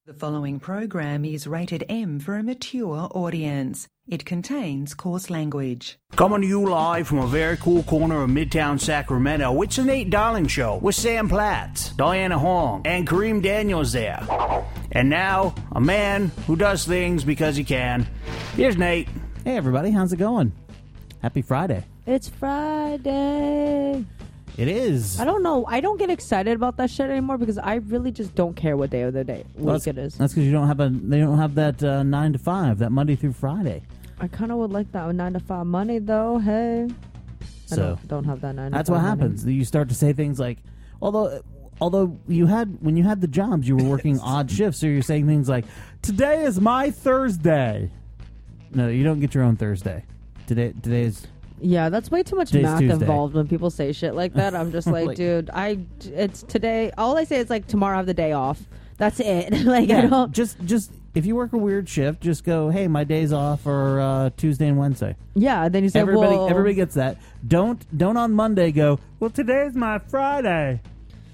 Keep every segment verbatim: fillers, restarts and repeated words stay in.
The following program is rated M for a mature audience. It contains coarse language. Coming to you live from a very cool corner of Midtown Sacramento, it's the Nate Darling Show with Sam Platts, Diana Hong, and Kareem Daniels there. And now, a man who does things because he can. Here's Nate. Hey everybody, how's it going? Happy Friday. It's Friday. It is. I don't know. I don't get excited about that shit anymore because I really just don't care what day of the day well, week it is. That's because you don't have a. They don't have that uh, nine to five, that Monday through Friday. I kind of would like that nine to five money though. Hey, so I don't, don't have that nine. That's to what five happens. money. You start to say things like, although, although you had when you had the jobs, you were working odd shifts, so you're saying things like, "Today is my Thursday." No, you don't get your own Thursday. Today, today is. Yeah, that's way too much Today's math Tuesday. involved when people say shit like that. I'm just like, Like- dude, I it's today. All I say is like tomorrow I have the day off. That's it. like Yeah, I don't. just just if you work a weird shift, just go, hey, my days off are uh, Tuesday and Wednesday. Yeah, then you say, Everybody, well, everybody gets that. Don't don't on Monday go, well, today's my Friday.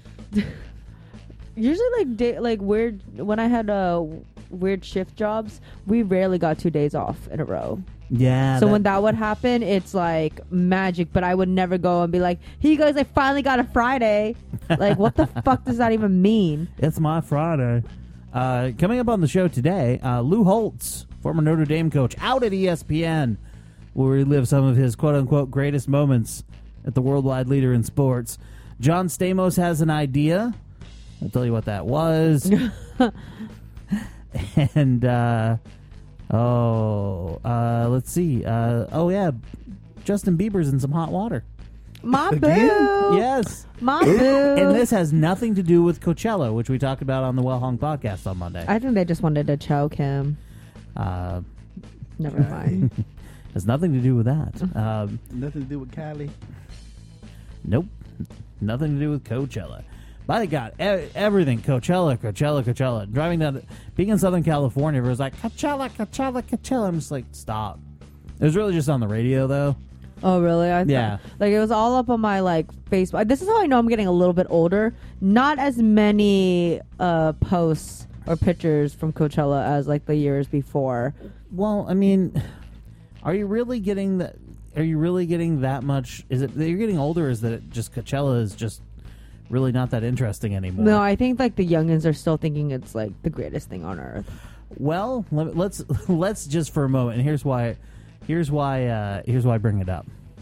usually like day, like weird when I had uh weird shift jobs, we rarely got two days off in a row. Yeah. So when that would happen, it's like magic. But I would never go and be like, "Hey, you guys, I finally got a Friday." Like, what the fuck does that even mean? It's my Friday. Uh, coming up on the show today, uh, Lou Holtz, former Notre Dame coach, out at E S P N, will relive some of his quote-unquote greatest moments at the worldwide leader in sports. John Stamos has an idea. I'll tell you what that was. and, uh, oh, uh, let's see. Uh, oh, yeah, Justin Bieber's in some hot water. My boo. Yes. My boo. And this has nothing to do with Coachella, which we talked about on the Well Hung podcast on Monday. I think they just wanted to choke him. Uh, Never mind. has nothing to do with that. Um, Nothing to do with Kylie. nope. Nothing to do with Coachella. By God, e- everything. Coachella, Coachella, Coachella. Driving down, being in Southern California, it was like, Coachella, Coachella, Coachella. I'm just like, stop. It was really just on the radio, though. Oh, really? I thought, Yeah. Like, it was all up on my, like, Facebook. This is how I know I'm getting a little bit older. Not as many uh, posts or pictures from Coachella as, like, the years before. Well, I mean, are you really getting that? Are you really getting that much? Is it that you're getting older? Or is that it just Coachella is just really not that interesting anymore? No, I think, like, the youngins are still thinking it's, like, the greatest thing on earth. Well, let, let's let's just for a moment. And here's why. Here's why. Uh, here's why I bring it up.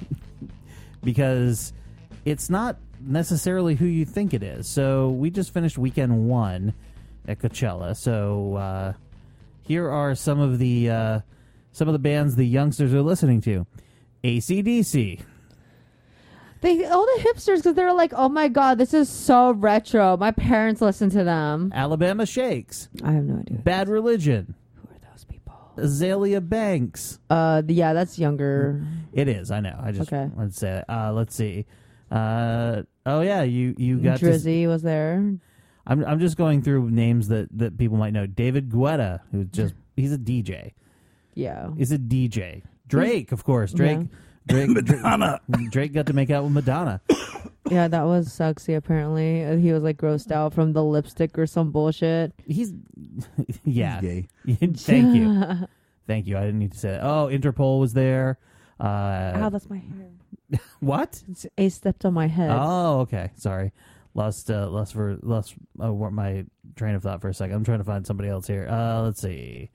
Because it's not necessarily who you think it is. So we just finished weekend one at Coachella. So uh, here are some of the uh, some of the bands the youngsters are listening to: A C D C. They all the hipsters because they're like, oh my god, this is so retro. My parents listen to them. Alabama Shakes. I have no idea. Bad Religion. Who are those people? Azalea Banks. Uh, the, yeah, that's younger. It is. I know. I just Okay. wanted to say that. Uh, let's see. Uh, oh yeah, you you got to, Drizzy was there. I'm I'm just going through names that, that people might know. David Guetta, who's just he's a D J. Yeah. He's a D J. Drake, of course. Drake. Yeah. Drake. Madonna. Drake got to make out with Madonna. Yeah, that was sexy. Apparently, Uh, he was like grossed out from the lipstick or some bullshit. He's yeah. He's Thank you. Thank you. I didn't need to say that. Oh, Interpol was there. Uh, Ow, that's my hair. what? It's, it stepped on my head. Oh, okay. Sorry. Lost uh, lost for lost uh, my train of thought for a second. I'm trying to find somebody else here. Uh, let's see.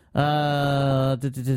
Uh,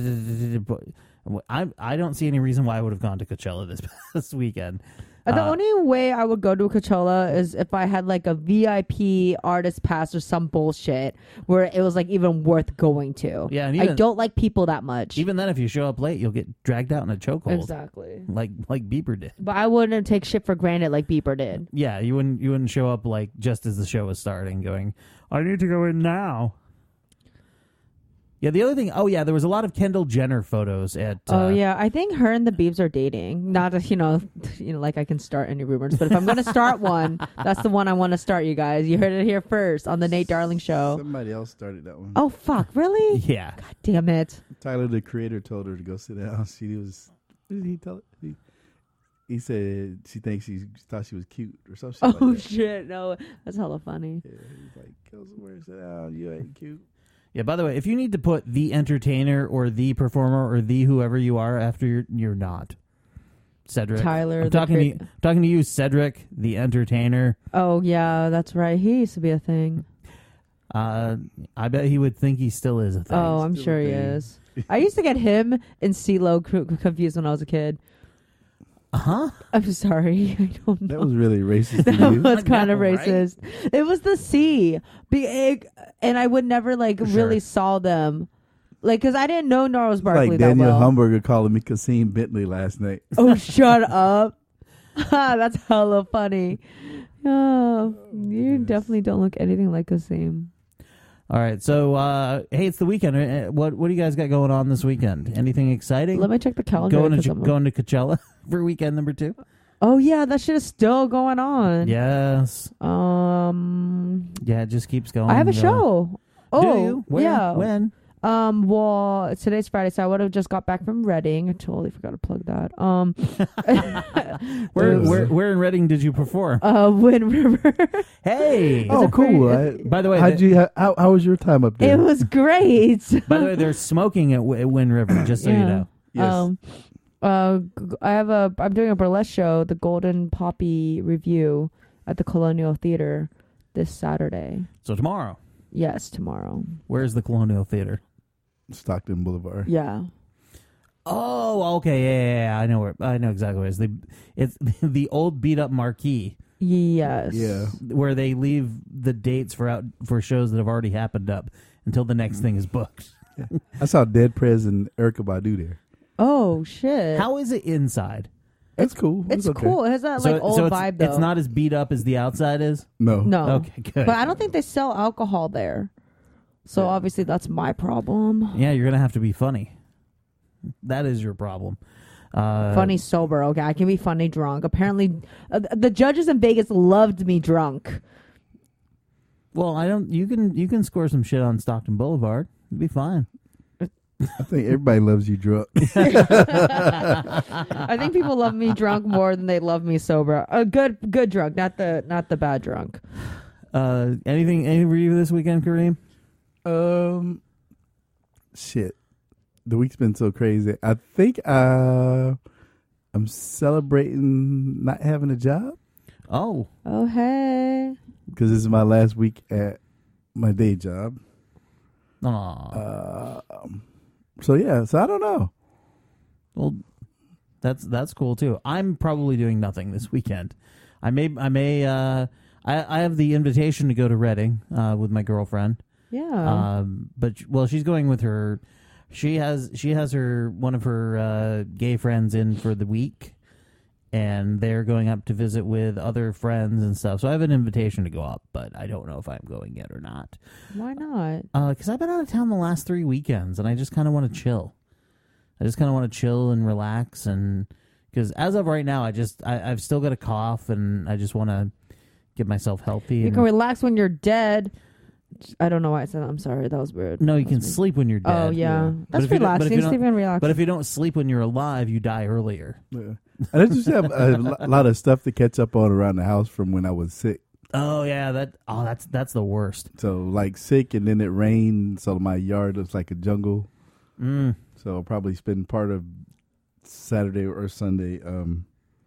I I don't see any reason why I would have gone to Coachella this this weekend. Uh, the Uh, only way I would go to Coachella is if I had like a V I P artist pass or some bullshit where it was like even worth going to. Yeah, and I even- don't like people that much. Even then, if you show up late, you'll get dragged out in a chokehold. Exactly. Like like Bieber did. But I wouldn't take shit for granted like Bieber did. Yeah, you wouldn't you wouldn't show up like just as the show was starting, going, "I need to go in now." Yeah, the other thing. Oh yeah, there was a lot of Kendall Jenner photos at. Uh, Oh yeah, I think her and the Biebs are dating. Not a, you know, you know, like I can start any rumors, but if I'm gonna start one, that's the one I want to start. You guys, you heard it here first on the Nate Darling Show. Somebody else started that one. Oh fuck, really? Yeah. God damn it. Tyler, the creator, told her to go sit down. She was. What did he tell her? He, he said she thinks she thought she was cute or something. Oh like that. shit! No, that's hella funny. Yeah, he's like, go somewhere, sit down. You ain't cute. Yeah, by the way, if you need to put the entertainer or the performer or the whoever you are after you're, you're not. Cedric. Tyler, I'm the talking, to crit- you, I'm talking to you, Cedric, the entertainer. Oh yeah, that's right. He used to be a thing. Uh, I bet he would think he still is a thing. Oh, I'm Still a sure he thing. is. I used to get him and CeeLo c- confused when I was a kid. Huh? I'm sorry. I don't know. That was really racist to That you. was kind of know, right? racist. It was the C, big, and I would never like Sure. really saw them, like because I didn't know Gnarls Barkley Like that Daniel well. Humberger calling me Kasim Bentley last night. Oh, shut up! That's hella funny. Oh, you definitely don't look anything like Kasim. All right, so uh, hey, it's the weekend. Uh, What what do you guys got going on this weekend? Anything exciting? Let me check the calendar. going to 'cause Ch- I'm- going to Coachella for weekend number two. Oh yeah, that shit is still going on. Yes, Um, yeah, it just keeps going. I have a and show. going. Oh, do you? Where? yeah. When? Um, well, today's Friday, so I would have just got back from Reading. I totally forgot to plug that. Um, Where Uh, where where in Reading did you perform? uh, Wind River. Hey. Oh, a cool. very- I, By the way, how'd the- you? How, how was your time up there? It was great. By the way, they're smoking at, w- at Wind River. Just so you Yeah. know. Yes. Um, uh, g- I have a. I'm doing a burlesque show, the Golden Poppy Review, at the Colonial Theater this Saturday. So tomorrow, Yes, tomorrow. where's the Colonial Theater? Stockton Boulevard. Yeah. Oh, okay, yeah, yeah, yeah. I know where. I know exactly where it is. The it's the old beat up marquee Yes. Yeah. where they leave the dates for out for shows that have already happened up until the next thing is booked. I saw Dead Prez and Erica Badu there. Oh shit. How is it inside? That's cool. It It's was okay. cool. It has that so like old so it's, vibe though. it's not as beat up as the outside is. No. No. Okay, good. But I don't think they sell alcohol there. So Yeah. obviously that's my problem. Yeah, you're gonna have to be funny. That is your problem. Uh, Funny sober, okay. I can be funny drunk. Apparently, uh, the judges in Vegas loved me drunk. Well, I don't. You can you can score some shit on Stockton Boulevard. It'd be fine. I think everybody loves you drunk. I think people love me drunk more than they love me sober. A good, good drunk, not the not the bad drunk. Uh, anything any review this weekend, Kareem? Um, shit. The week's been so crazy. I think uh, I'm celebrating not having a job Oh, Oh hey, because this is my last week at my day job. aw. Uh, um, so yeah, so I don't know. Well, that's that's cool too. I'm probably doing nothing this weekend. I may I may uh, I I have the invitation to go to Reading uh, with my girlfriend. yeah. Um, but well, she's going with her. She has she has her one of her uh, gay friends in for the week, and they're going up to visit with other friends and stuff. So I have an invitation to go up, but I don't know if I'm going yet or not. Why not? Because I've been out of town the last three weekends, and I just kind of want to chill. I just kind of want to chill and relax, and because as of right now, I just I, I've still got a cough, and I just want to get myself healthy. You and- can relax when you're dead. I don't know why I said that. I'm sorry. That was weird. no, you That can was weird. sleep when you're dead. Oh yeah, Yeah. But that's if you don't- but if relaxing. you don't- Sleep and relax. But if you don't sleep when you're alive, you die earlier. Yeah. And I just have a lo- lot of stuff to catch up on around the house from when I was sick. Oh yeah, that oh that's that's the worst. So like sick, and then it rained, so my yard looks like a jungle. Mm. So I'll probably spend part of Saturday or Sunday um,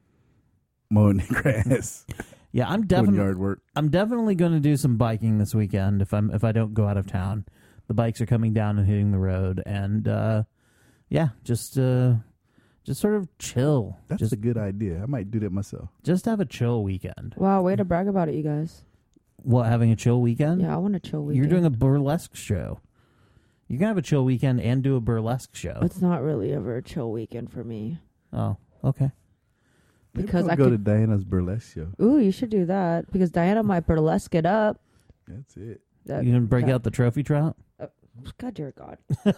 mowing the grass, Yeah, I'm doing definitely yard work. I'm definitely going to do some biking this weekend if I'm if I don't go out of town. The bikes are coming down and hitting the road, and uh, yeah, just uh, just sort of chill. That's just a good idea. I might do that myself. just have a chill weekend. wow, way to brag about it, you guys. What, having a chill weekend? Yeah, I want a chill weekend. You're doing a burlesque show. You can have a chill weekend and do a burlesque show. It's not really ever a chill weekend for me Oh, okay. Maybe because I'll I go could. to Diana's burlesque show. Ooh, you should do that because Diana might burlesque it up. That's it. That, You can break that- out the trophy trout. God, dear God.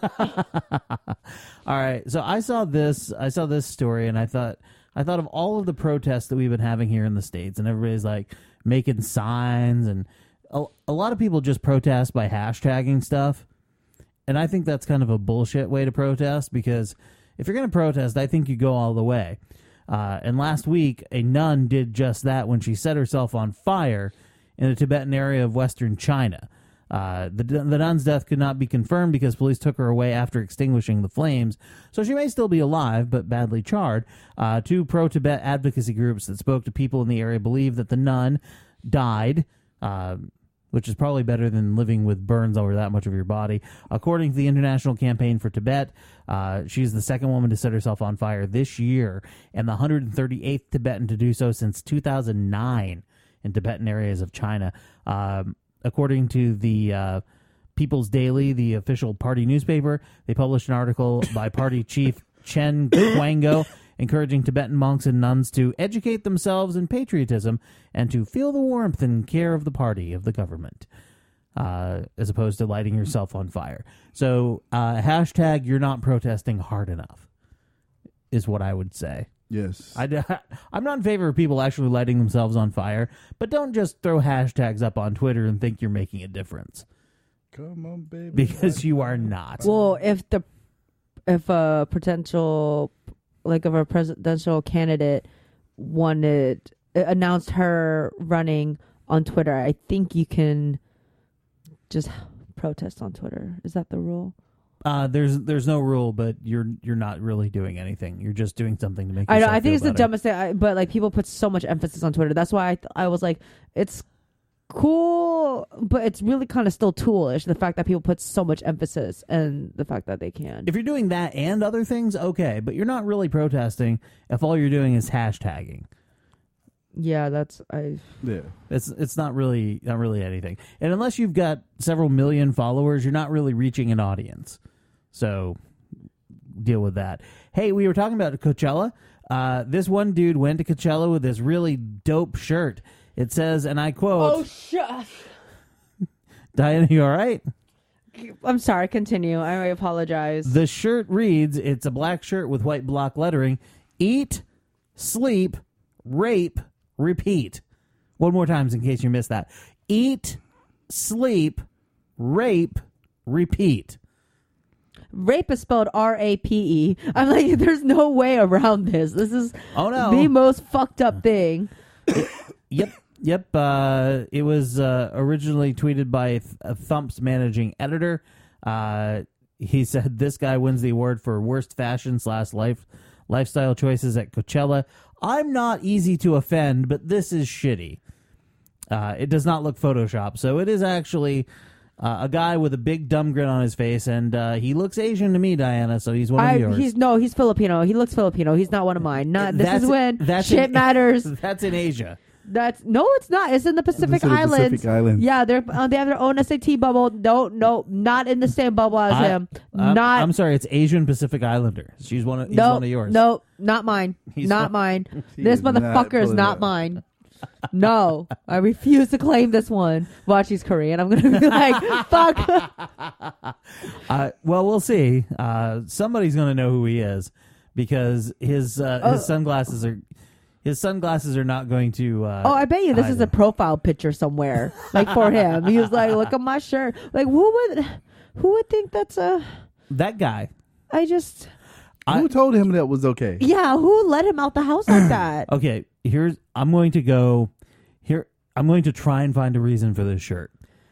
All right, so I saw this. I saw this story, and I thought, I thought of all of the protests that we've been having here in the States, and everybody's like making signs, and a, a lot of people just protest by hashtagging stuff, and I think that's kind of a bullshit way to protest because if you're going to protest, I think you go all the way. Uh, and last week, a nun did just that when she set herself on fire in a Tibetan area of western China. Uh, the, the nun's death could not be confirmed because police took her away after extinguishing the flames, so she may still be alive, but badly charred. Uh, two pro-Tibet advocacy groups that spoke to people in the area believe that the nun died, uh, which is probably better than living with burns over that much of your body. According to the International Campaign for Tibet, uh, she's the second woman to set herself on fire this year, and the one hundred thirty-eighth Tibetan to do so since two thousand nine in Tibetan areas of China. Um, According to the uh, People's Daily, the official party newspaper, they published an article by party chief Chen Quango encouraging Tibetan monks and nuns to educate themselves in patriotism and to feel the warmth and care of the party, of the government, uh, as opposed to lighting yourself on fire. So uh, hashtag you're not protesting hard enough is what I would say. Yes. I, I'm not in favor of people actually lighting themselves on fire, but don't just throw hashtags up on Twitter and think you're making a difference. Come on, baby. Because you are not. Well, if the if a potential, like if a presidential candidate wanted, announced her running on Twitter, I think you can just protest on Twitter. Is that the rule? Uh, there's there's no rule, but you're you're not really doing anything. You're just doing something to make. I know. yourself I think feel it's the better. dumbest thing. I, but like people put so much emphasis on Twitter. That's why I th- I was like, it's cool, but it's really kind of still toolish. The fact that people put so much emphasis and the fact that they can. If you're doing that and other things, okay, but you're not really protesting if all you're doing is hashtagging. Yeah, that's I. Yeah. It's it's not really not really anything. And unless you've got several million followers, you're not really reaching an audience. So deal with that. Hey, we were talking about Coachella. Uh, this one dude went to Coachella with this really dope shirt. It says, and I quote, Oh shit! Diana, you all right? I'm sorry. Continue. I apologize. The shirt reads, it's a black shirt with white block lettering, eat, sleep, rape, repeat. One more time in case you missed that. Eat, sleep, rape, repeat. Rape is spelled R A P E. I'm like, there's no way around this. This is Oh, no. the most fucked up thing. Yep, yep. Uh, it was uh, originally tweeted by Th- uh, Thump's managing editor. Uh, he said this guy wins the award for worst fashion slash life lifestyle choices at Coachella. I'm not easy to offend, but this is shitty. Uh, it does not look Photoshop, so it is actually uh, a guy with a big dumb grin on his face, and uh, he looks Asian to me, Diana. So he's one of I, yours. he's no, he's Filipino. He looks Filipino. He's not one of mine. Not this That's- is when that's shit in- matters. That's in Asia. That's no, it's not. It's in the Pacific in the Islands. Pacific Islands. Yeah, they're uh, they have their own S A T bubble. No, no, not in the same bubble as I- him. I'm, not. I'm sorry, it's Asian Pacific Islander. She's one of. He's no, one of yours. no, not mine. He's not one- mine. He This is not motherfucker is pulling not it. mine. No, I refuse to claim this one. Watch, he's Korean. I'm gonna be like, fuck. Uh, well, we'll see. Uh, somebody's going to know who he is because his uh, Oh. his sunglasses are his sunglasses are not going to. Uh, Oh, I bet you this hide is a him. profile picture somewhere, like for him. He was like, "Look at my shirt." Like, who would, who would think that's a? that guy. I just, I- Who told him that was okay? yeah. Who let him out the house like that? Okay, here's I'm going to go here. I'm going to try and find a reason for this shirt.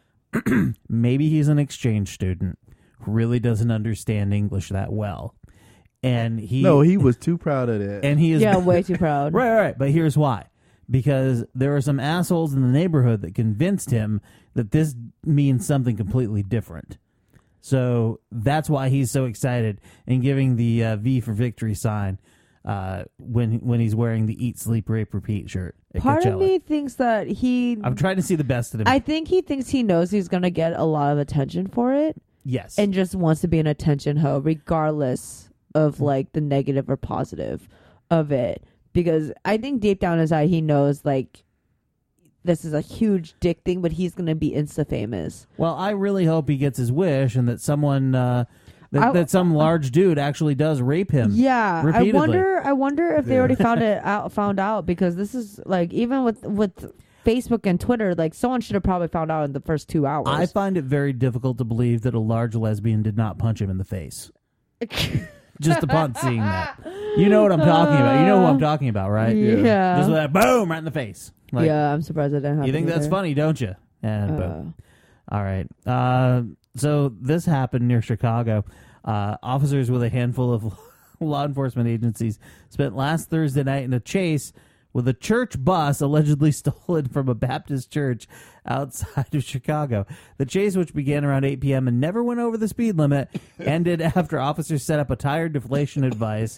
Maybe he's an exchange student who really doesn't understand English that well, and he No, he was too proud of that. and he is Yeah, way too proud. Right, right, right. But here's why. Because there are some assholes in the neighborhood that convinced him that this means something completely different. So that's why he's so excited and giving the uh, V for victory sign uh, when when he's wearing the Eat, Sleep, Rape, Repeat shirt at Part Coachella. of me thinks that he. I'm trying to see the best of him. I think he thinks he knows he's gonna get a lot of attention for it, yes. and just wants to be an attention hoe, regardless of like the negative or positive of it. Because I think deep down inside he knows like this is a huge dick thing, but he's gonna be insta famous. well, I really hope he gets his wish and that someone, uh, that, I- that some large dude actually does rape him. Yeah, repeatedly. I wonder. I wonder if they Yeah. already found it out. Found out because this is like even with with Facebook and Twitter, like someone should have probably found out in the first two hours. I find it very difficult to believe that a large lesbian did not punch him in the face. Just upon seeing that. You know what I'm talking about. You know who I'm talking about, right? Yeah. Just with that boom right in the face. Like, yeah, I'm surprised that didn't happen. you think that's either. funny, don't you? And Uh, boom. All right. Uh, so this happened near Chicago. Uh, officers with a handful of law enforcement agencies spent last Thursday night in a chase with a church bus allegedly stolen from a Baptist church outside of Chicago. The chase, which began around eight p.m. and never went over the speed limit, ended after officers set up a tire deflation device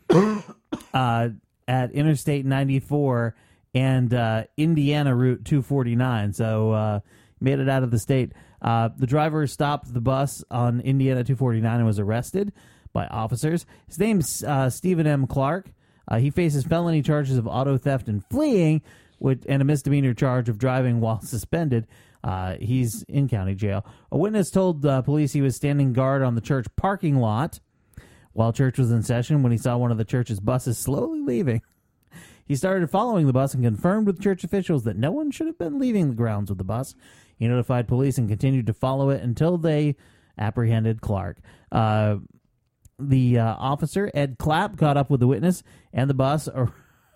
uh, at Interstate ninety-four and uh, Indiana Route two forty-nine. So uh, made it out of the state. Uh, the driver stopped the bus on Indiana two forty-nine and was arrested by officers. His name's uh, Stephen M. Clark. Uh, he faces felony charges of auto theft and fleeing, with, and a misdemeanor charge of driving while suspended. Uh, he's in county jail. A witness told uh, police he was standing guard on the church parking lot while church was in session when he saw one of the church's buses slowly leaving. He started following the bus and confirmed with church officials that no one should have been leaving the grounds with the bus. He notified police and continued to follow it until they apprehended Clark. Uh, the uh, officer, Ed Clapp, caught up with the witness and the bus. Or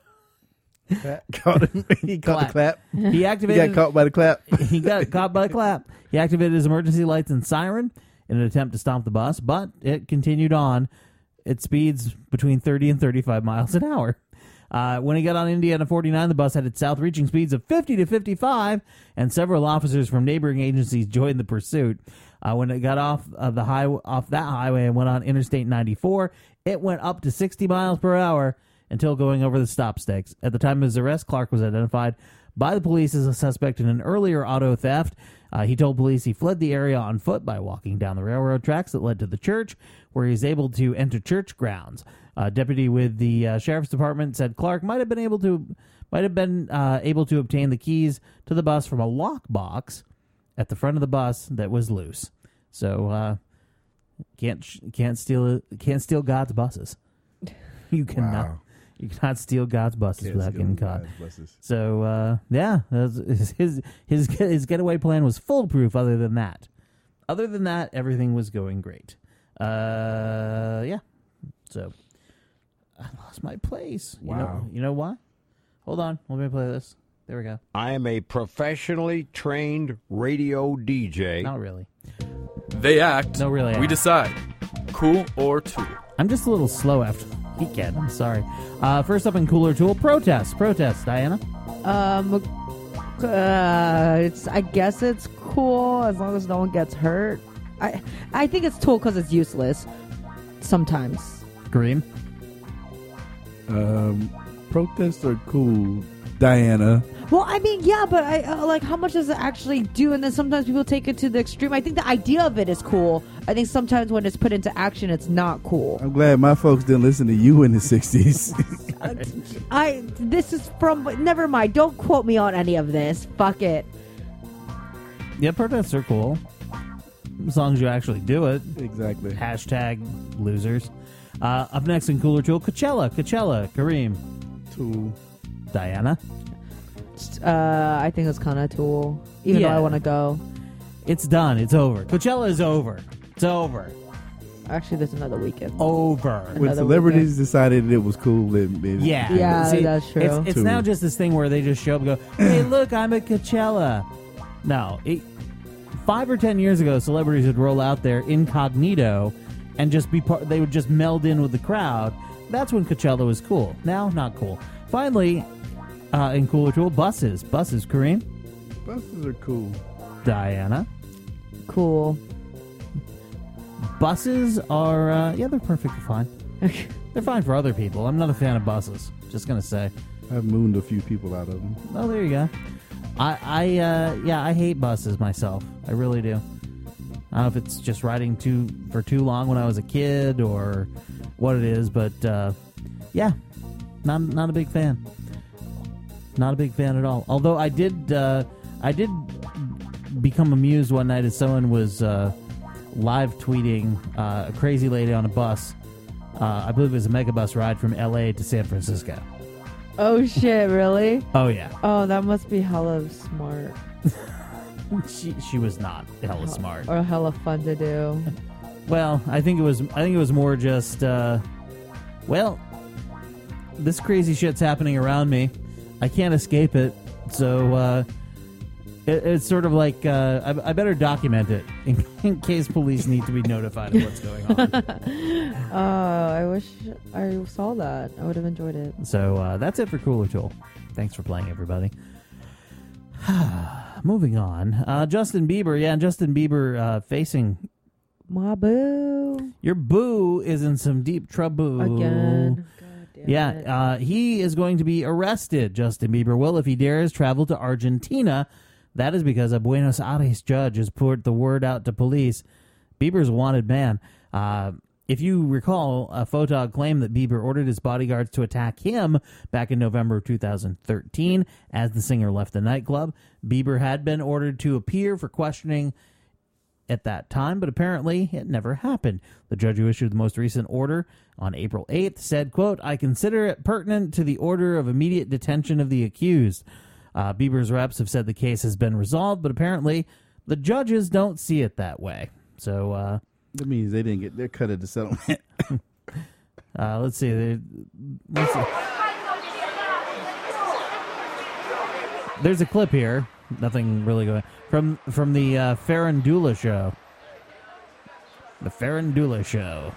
Caught him. he Caught the clapped. clap. He He activated. got caught by the clap. he got caught by the clap. He activated his emergency lights and siren in an attempt to stop the bus, but it continued on at speeds between thirty and thirty-five miles an hour. Uh, when he got on Indiana forty-nine, the bus headed south, reaching speeds of fifty to fifty-five, and several officers from neighboring agencies joined the pursuit. Uh, when it got off of the high off that highway and went on Interstate ninety-four, it went up to sixty miles per hour until going over the stop stakes. At the time of his arrest, Clark was identified by the police as a suspect in an earlier auto theft. Uh, he told police he fled the area on foot by walking down the railroad tracks that led to the church, where he was able to enter church grounds. A deputy with the uh, sheriff's department said Clark might have been able to might have been uh, able to obtain the keys to the bus from a lockbox at the front of the bus that was loose. So uh, can't can't steal can't steal God's buses. You cannot Wow. you cannot steal God's buses Can't without steal getting caught. God's buses. So uh, yeah, that's- his his his getaway plan was foolproof. Other than that, other than that, everything was going great. Uh, yeah. So I lost my place. You know, Wow. you know why? Hold on, let me play this. There we go. I am a professionally trained radio D J. Not really. They act. No, really, I We act. decide. Cool or tool. I'm just a little slow after the weekend. I'm sorry. Uh, first up in Cooler Tool, protest. Protest, Diana. Um, uh, it's. I guess it's cool as long as no one gets hurt. I I think it's cool because it's useless. Sometimes. Kareem. Um, protests are cool, Diana. Well, I mean, yeah, but I uh, like how much does it actually do? And then sometimes people take it to the extreme. I think the idea of it is cool. I think sometimes when it's put into action, it's not cool. I'm glad my folks didn't listen to you in the sixties. I this is from. Never mind. Don't quote me on any of this. Fuck it. Yeah, protests are cool. As long as you actually do it. Exactly. Hashtag losers. Uh, up next in Cooler Tool, Coachella. Coachella. Kareem. Tool. Diana. Uh, I think it's kind of cool. Even Yeah. though I want to go. It's done. It's over. Coachella is over. It's over. Actually, there's another weekend. Over. When Another celebrities decided it was cool, it, it, Yeah. Yeah, See, that's true. It's, it's Too. now just this thing where they just show up and go, hey, look, I'm at Coachella. No. It, five or ten years ago, celebrities would roll out there incognito and just be part, they would just meld in with the crowd. That's when Coachella was cool. Now, not cool. Finally, uh, in Cooler Tool, buses. Buses, Kareem. Buses are cool. Diana. Cool. Buses are, uh, yeah, they're perfectly fine. They're fine for other people. I'm not a fan of buses. Just going to say. I've mooned a few people out of them. Oh, there you go. I, I, uh, yeah, I hate buses myself. I really do. I don't know if it's just riding too for too long when I was a kid or what it is, but uh, yeah, not not a big fan. Not a big fan at all. Although I did, uh, I did become amused one night as someone was uh, live tweeting uh, a crazy lady on a bus. Uh, I believe it was a megabus ride from L A to San Francisco. Oh shit! Really? Oh yeah. Oh, that must be hella smart She she was not hella smart. or hella fun to do. Well, I think it was I think it was more just uh, well, this crazy shit's happening around me. I can't escape it. So uh, it, it's sort of like uh, I, I better document it in, in case police need to be notified of what's going on. Oh, I wish I saw that. I would have enjoyed it. So uh, that's it for Cooler Tool. Thanks for playing, everybody. Moving on. Uh, Justin Bieber. Yeah, Justin Bieber uh, facing... My boo. Your boo is in some deep trouble. Again. God damn yeah, it. uh, he is going to be arrested, Justin Bieber will, if he dares travel to Argentina. That is because a Buenos Aires judge has put the word out to police. Bieber's a wanted man. Uh, if you recall, a photog claimed that Bieber ordered his bodyguards to attack him back in November of two thousand thirteen as the singer left the nightclub. Bieber had been ordered to appear for questioning at that time, but apparently it never happened. The judge who issued the most recent order on April eighth said, quote, I consider it pertinent to the order of immediate detention of the accused. Uh, Bieber's reps have said the case has been resolved, but apparently the judges don't see it that way. So, uh... That means they didn't get their cut of the settlement. uh, let's see. They, let's see. There's a clip here. Nothing really going from from the uh, Farandula show. The Farandula show.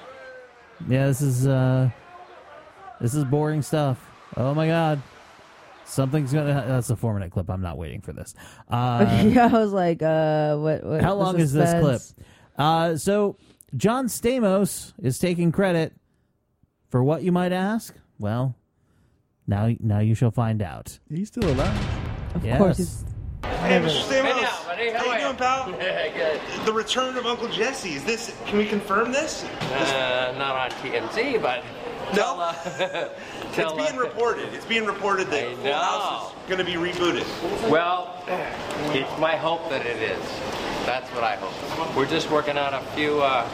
Yeah, this is uh, this is boring stuff. Oh my god, something's gonna. That's a four minute clip. I'm not waiting for this. Uh, yeah, I was like, uh, what? what how long is this clip? Uh, so John Stamos is taking credit for what, you might ask? Well, now now you shall find out. He's still alive. Of Yes. course, he's Hey, Mister Stamos. Hey now, buddy. How How are you doing, pal? Yeah, good. The return of Uncle Jesse. Is this? Can we confirm this? Uh, not on T M Z, but tell, No. uh, It's tell, being uh, reported. It's being reported that I Full know. House is going to be rebooted. Well, it's my hope that it is. That's what I hope. We're just working out a few uh,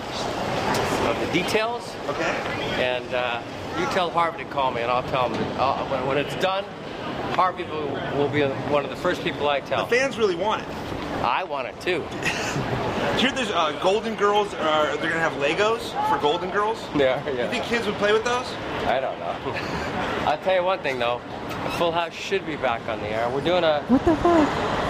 of the details, Okay. and uh, you tell Harvey to call me, and I'll tell him that, uh, when, when it's done. Harvey will, will be one of the first people I tell. The fans really want it. I want it too. Here, there's uh, Golden Girls. Are they're going to have Legos for Golden Girls? Yeah, You yeah. think kids would play with those? I don't know. I'll tell you one thing though. Full House should be back on the air. We're doing a. what the fuck?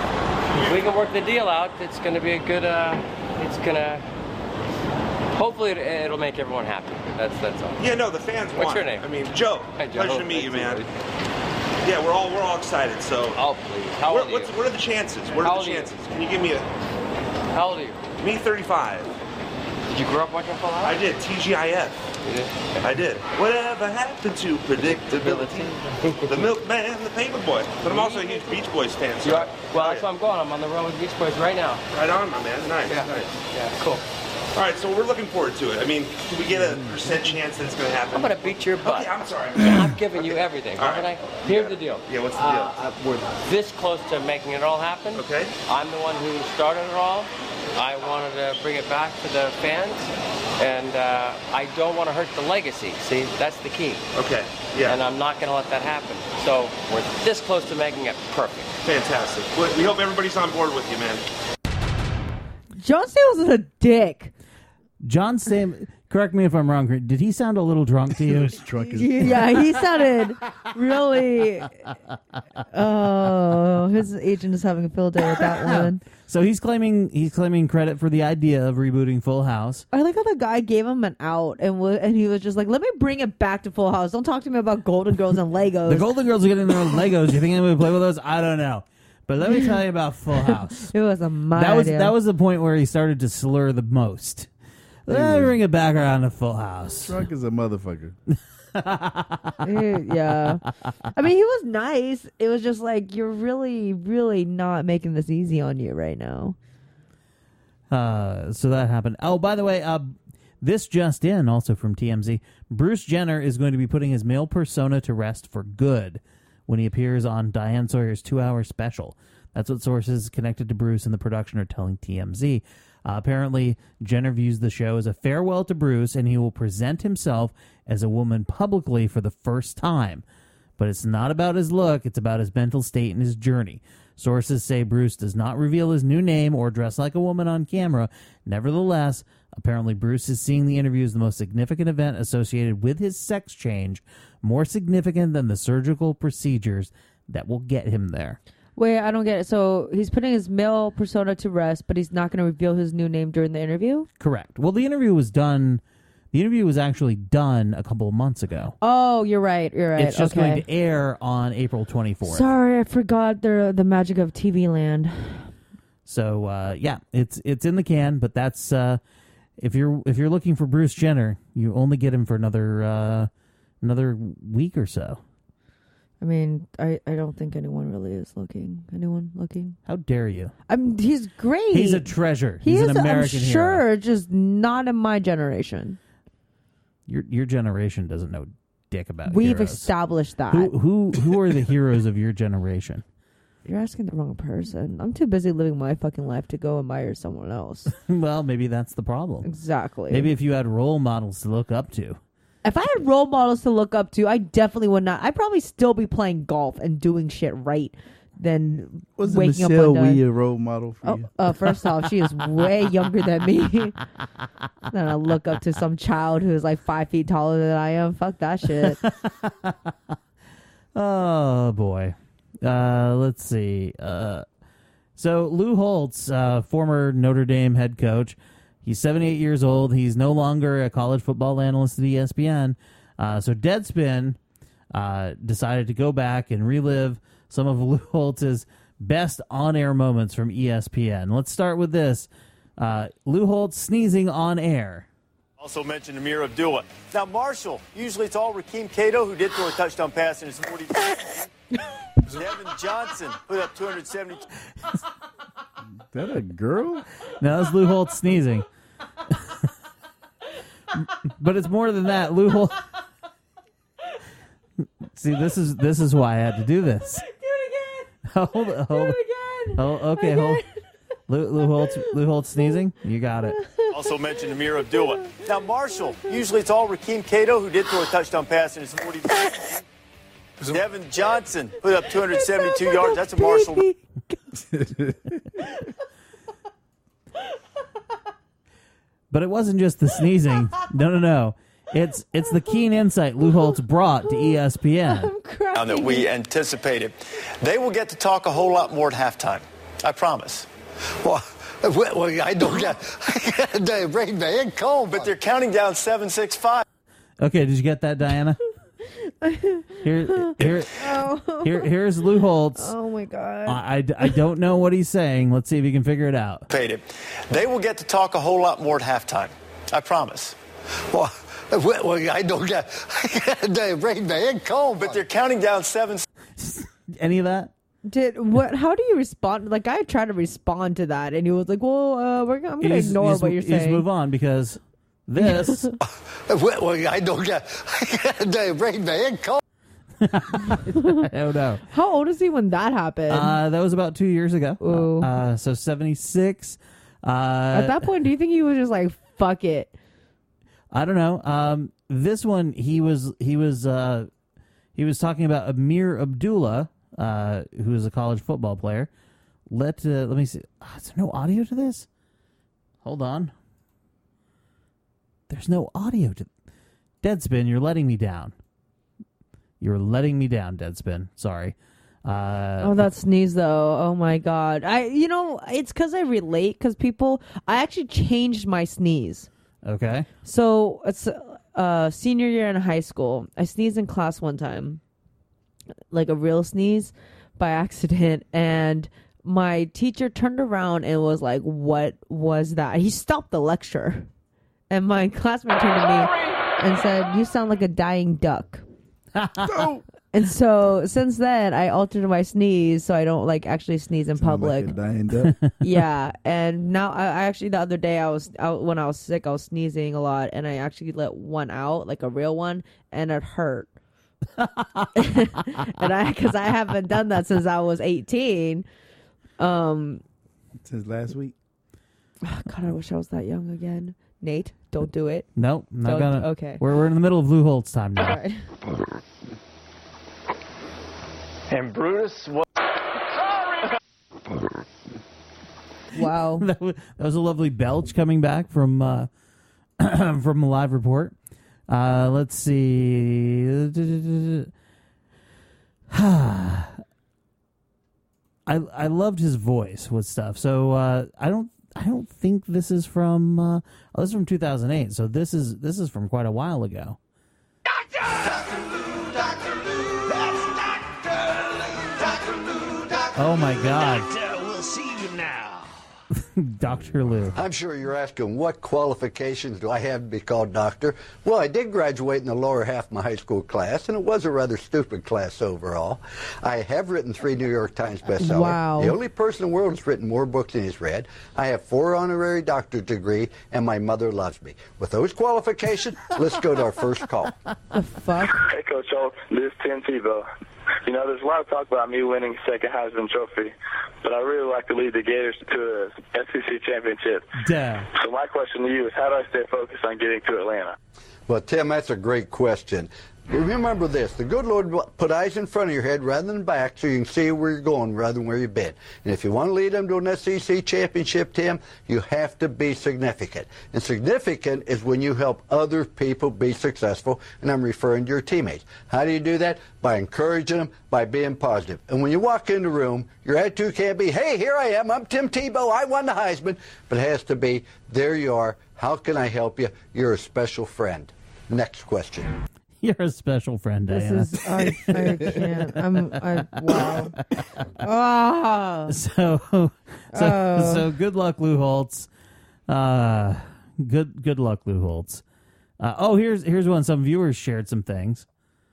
If we can work the deal out, it's going to be a good. Uh, it's going to. Hopefully, it, it'll make everyone happy. That's that's all. Yeah, no, the fans What's want your it. name? I mean, Joe. Hi, Joe. Pleasure to meet you, Nice to man. meet Yeah, we're all we're all excited. So, Oh please. How what, old are what's, you? what are the chances? What How are old the are you? chances? Can you give me a How old are you? me thirty-five? Did you grow up watching Full House? I did T G I F. You did? I did. Whatever happened to predictability? The Milkman, the Paperboy. But I'm also a huge Beach Boys fan. So You are? Well, Oh, that's yeah. where I'm going. I'm on the road with Beach Boys right now. Right on, my man. Nice, Yeah. nice. Yeah, cool. All right, so we're looking forward to it. I mean, do we get a percent chance that it's going to happen? I'm gonna beat your butt. Okay, I'm sorry. I'm giving you everything, All haven't right. I? Here's the deal. Yeah, what's the Uh, deal? uh, we're this close to making it all happen. Okay. I'm the one who started it all. I wanted to bring it back to the fans, and uh, I don't want to hurt the legacy. See, that's the key. Okay, yeah. And I'm not going to let that happen. So we're this close to making it perfect. Fantastic. We we hope everybody's on board with you, man. John Stamos is a dick. John Stamos, correct me if I'm wrong, did he sound a little drunk to you? Drunk as Yeah, he sounded really. Oh, his agent is having a field day with that one. So he's claiming he's claiming credit for the idea of rebooting Full House. I like how the guy gave him an out, and w- and he was just like, "Let me bring it back to Full House. Don't talk to me about Golden Girls and Legos." The Golden Girls are getting their own Legos. You think anybody would play with those? I don't know. But let me tell you about Full House. It was a my That was idea. that was the point where he started to slur the most. Let me bring it back around to Full House. drunk as a motherfucker. yeah. I mean, he was nice. It was just like, you're really, really not making this easy on you right now. Uh, so that happened. Oh, by the way, uh, this just in, also from T M Z, Bruce Jenner is going to be putting his male persona to rest for good when he appears on Diane Sawyer's two-hour special. That's what sources connected to Bruce and the production are telling T M Z. Uh, apparently, Jenner views the show as a farewell to Bruce, and he will present himself as a woman publicly for the first time. But it's not about his look, it's about his mental state and his journey. Sources say Bruce does not reveal his new name or dress like a woman on camera. Nevertheless, Apparently, Bruce is seeing the interview as the most significant event associated with his sex change, more significant than the surgical procedures that will get him there. Wait, I don't get it. So he's putting his male persona to rest, but he's not going to reveal his new name during the interview? Correct. Well, the interview was done... The interview was actually done a couple of months ago. Oh, you're right. You're right. It's just okay. going to air on April twenty-fourth. Sorry, I forgot the the magic of T V land. So uh, yeah, it's it's in the can, but that's uh, if you're if you're looking for Bruce Jenner, you only get him for another uh, another week or so. I mean, I, I don't think anyone really is looking. Anyone looking? How dare you? I'm. He's great. He's a treasure. He He's is, an American I'm hero. sure, just not in my generation. Your your generation doesn't know dick about We've heroes. established that. Who who who are the heroes of your generation? You're asking the wrong person. I'm too busy living my fucking life to go admire someone else. Well, maybe that's the problem. Exactly. Maybe if you had role models to look up to. If I had role models to look up to, I definitely would not. I'd probably still be playing golf and doing shit right than Was waking Michelle up on Wee a role model for oh, you? uh, first off, she is way younger than me. Then I look up to some child who's like five feet taller than I am. Fuck that shit. Oh boy. Uh, let's see. Uh, so Lou Holtz, uh, former Notre Dame head coach, he's seventy-eight years old. He's no longer a college football analyst at E S P N. Uh, so Deadspin uh, decided to go back and relive some of Lou Holtz's best on-air moments from E S P N. Let's start with this. Uh, Lou Holtz sneezing on air. Also mentioned Amir Abdullah. Now, Marshall, usually it's all Rakeem Cato who did throw a touchdown pass in his forty. Devin Johnson put up two hundred seventy. Is that a girl? No, that's Lou Holtz sneezing. But it's more than that. Lou Holtz. See, this is this is why I had to do this. Do it again. Hold it. Hold Do it. it again. Oh, okay, Again. hold. Lou, Lou Holtz. Lou Holtz sneezing. You got it. Also mentioned Amir Abdullah. Now, Marshall, usually it's all Rakeem Cato who did throw a touchdown pass in his forty. Devin Johnson put up two hundred seventy-two yards. That's a Marshall. But it wasn't just the sneezing. No, no, no. It's it's the keen insight Lou Holtz brought to E S P N. That we anticipated. They will get to talk a whole lot more at halftime. I promise. Well, well I don't get they bring me in cold, but they're counting down seven, six, five. Okay, did you get that, Diana? Here, here, Oh. here, here's Lou Holtz. Oh my god. I, I, I don't know what he's saying. Let's see if we can figure it out. They will get to talk a whole lot more at halftime. I promise. Well, well I don't get they bring me in cold, but they're counting down seven. Any of that? Did what? How do you respond? Like I tried to respond to that, and he was like, "Well, uh, we're, I'm going to ignore just, what you're you saying." Just move on because this. well, I don't get they bring me in cold. I don't know. How old is he when that happened? Uh, that was about two years ago. Ooh. Uh, so seventy-six. Uh, At that point, do you think he was just like, "Fuck it"? I don't know. Um, this one, he was he was uh, he was talking about Amir Abdullah, uh, who is a college football player. Let uh, let me see. Oh, is there no audio to this? Hold on. There's no audio to Deadspin. You're letting me down. You're letting me down, Deadspin. Sorry. Uh, Oh, that sneeze though. Oh my god. I, you know, it's because I relate. Because people, I actually changed my sneeze. Okay. So it's uh senior year in high school. I sneezed in class one time, like a real sneeze, by accident, and my teacher turned around and was like, "What was that?" He stopped the lecture, and my classmate turned to me and said, "You sound like a dying duck." And so since then, I altered my sneeze so I don't like actually sneeze in public. Like a dying duck. Yeah, and now I, I actually the other day I was out when I was sick, I was sneezing a lot, and I actually let one out, like a real one, and it hurt. And I, because I haven't done that since I was eighteen. Um, since last week. Oh God, I wish I was that young again. Nate, don't do it. Nope, not Don't- gonna. okay. We're we're in the middle of Lou Holtz time now. All right. And Brutus was. Wow. that, was, that was a lovely belch coming back from uh, from the live report. Uh, let's see. I I loved his voice with stuff. So uh, I don't I don't think this is from uh, oh, this is from two thousand eight. So this is this is from quite a while ago. Oh my God. Doctor, we'll see you now. Doctor Lou. I'm sure you're asking, what qualifications do I have to be called doctor? Well, I did graduate in the lower half of my high school class, and it was a rather stupid class overall. I have written three New York Times bestsellers. Wow. The only person in the world that's written more books than he's read. I have four honorary doctorate degree, and my mother loves me. With those qualifications, let's go to our first call. The fuck? Hey, Coach Schultz. This is Tim Tebow. You know, there's a lot of talk about me winning second Heisman Trophy, but I really like to lead the Gators to a S E C championship. Damn. So my question to you is, how do I stay focused on getting to Atlanta? Well, Tim, that's a great question. Remember this, the good Lord put eyes in front of your head rather than back so you can see where you're going rather than where you've been. And if you want to lead them to an S E C championship, Tim, you have to be significant. And significant is when you help other people be successful, and I'm referring to your teammates. How do you do that? By encouraging them, by being positive. And when you walk in the room, your attitude can't be, hey, here I am, I'm Tim Tebow, I won the Heisman. But it has to be, there you are, how can I help you? You're a special friend. Next question. You're a special friend, Diana. This is I, I can't. I'm I wow. Ah. So so Oh. so good luck, Lou Holtz. Uh, good good luck, Lou Holtz. Uh, oh, here's here's one. Some viewers shared some things.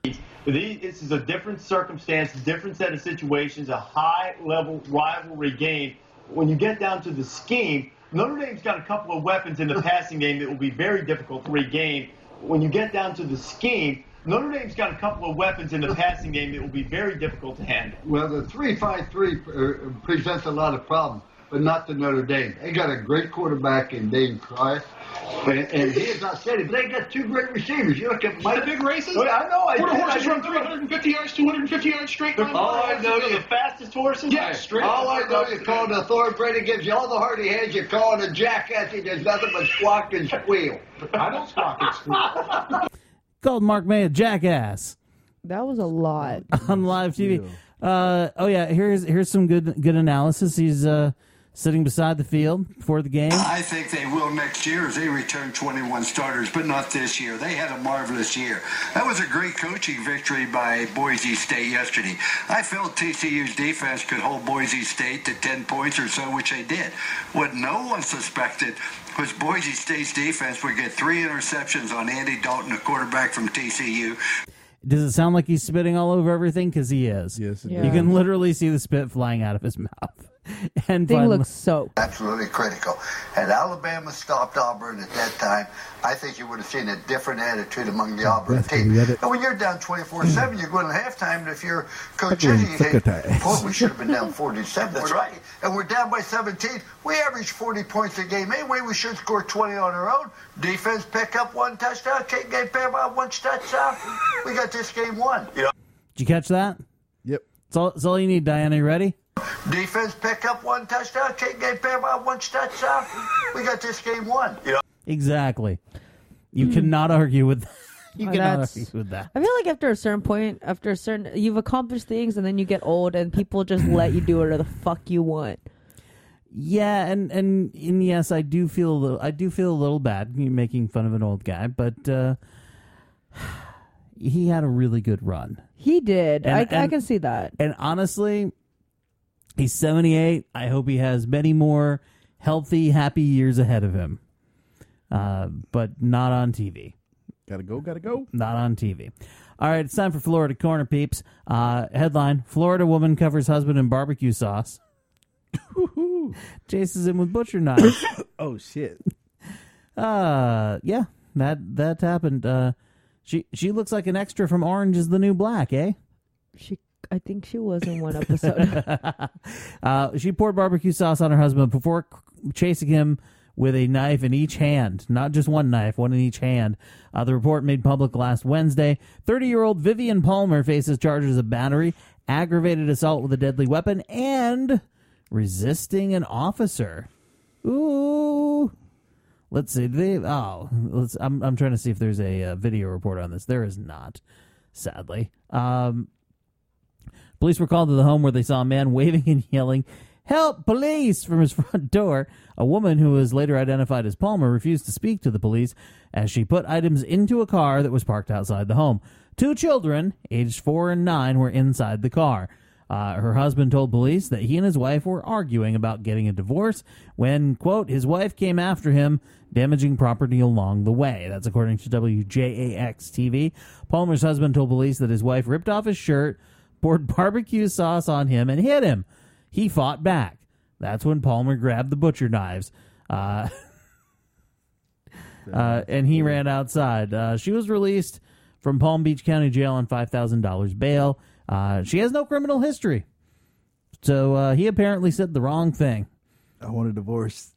This is a different circumstance, a different set of situations, a high-level rivalry game. When you get down to the scheme, Notre Dame's got a couple of weapons in the passing game that will be very difficult to regain. When you get down to the scheme, Notre Dame's got a couple of weapons in the passing game that will be very difficult to handle. Well, the three five three uh, presents a lot of problems, but not to Notre Dame. They got a great quarterback in Dane Price, and, and he is outstanding. But they got two great receivers. You look at Mike. The big races? Oh, I know. I Quarter did, horses I run did. three hundred fifty yards, two hundred fifty yards straight line. All I know The is fastest horses? Yeah, straight all I line. know is called a thoroughbred. Gives you all the heart he has. You call it a jackass. He does nothing but squawk and squeal. I don't squawk and squeal. Called Mark May a jackass That was a lot. on live T V. Uh, oh yeah, here's here's some good good analysis. He's uh, sitting beside the field before the game. I think they will next year as they return twenty-one starters, but not this year. They had a marvelous year. That was a great coaching victory by Boise State yesterday. I felt T C U's defense could hold Boise State to ten points or so, which they did. What no one suspected was Boise State's defense would get three interceptions on Andy Dalton, a quarterback from T C U. Does it sound like he's spitting all over everything? Because he is. Yes, it Yeah. You can literally see the spit flying out of his mouth. And Thing finally- looks soaked. Absolutely critical. Had Alabama stopped Auburn at that time, I think you would have seen a different attitude among the Auburn That's team. good. And when you're down twenty-four seven, you're going to halftime, and if you're Coach Fucking Izzy, you think, secretary. boy, we should have been down forty-seven. That's right. And we're down by seventeen. We average forty points a game. Anyway, we should score twenty on our own. Defense pick up one touchdown. Can't get paid by one touchdown. We got this game won. You know? Did you catch that? Yep. That's all, that's all you need, Diana. You ready? Defense pick up one touchdown. Can't get paid by one touchdown. We got this game won. You know? Exactly. You cannot argue with that. You Oh, cannot that's- argue with that. I feel like after a certain point, after a certain, you've accomplished things, and then you get old, and people just let you do whatever the fuck you want. Yeah, and, and and yes, I do feel a little. I do feel a little bad making fun of an old guy, but uh, he had a really good run. He did. And- I, I and- can see that. And honestly, he's seventy-eight. I hope he has many more healthy, happy years ahead of him. Uh, but not on T V. Gotta go, gotta go. Not on T V. All right, it's time for Florida Corner, peeps. Uh, headline: Florida woman covers husband in barbecue sauce. Chases him with butcher knives. Oh shit. Uh, yeah, that that happened. Uh, she she looks like an extra from Orange Is the New Black, eh? She, I think she was in one episode. uh, she poured barbecue sauce on her husband before c- chasing him with a knife in each hand. Not just one knife, one in each hand. Uh, the report made public last Wednesday. thirty-year-old Vivian Palmer faces charges of battery, aggravated assault with a deadly weapon, and resisting an officer. Ooh. let's see. They oh, let's. I'm I'm trying to see if there's a uh, video report on this. There is not, sadly. Um, police were called to the home where they saw a man waving and yelling, "Help, police!" from his front door. A woman who was later identified as Palmer refused to speak to the police as she put items into a car that was parked outside the home. Two children, aged four and nine, were inside the car. Uh, her husband told police that he and his wife were arguing about getting a divorce when, quote, his wife came after him, damaging property along the way. That's according to W J A X T V. Palmer's husband told police that his wife ripped off his shirt, poured barbecue sauce on him, and hit him. He fought back. That's when Palmer grabbed the butcher knives. Uh, uh, and he ran outside. Uh, she was released from Palm Beach County Jail on five thousand dollars bail. Uh, she has no criminal history. So uh, he apparently said the wrong thing. I want a divorce.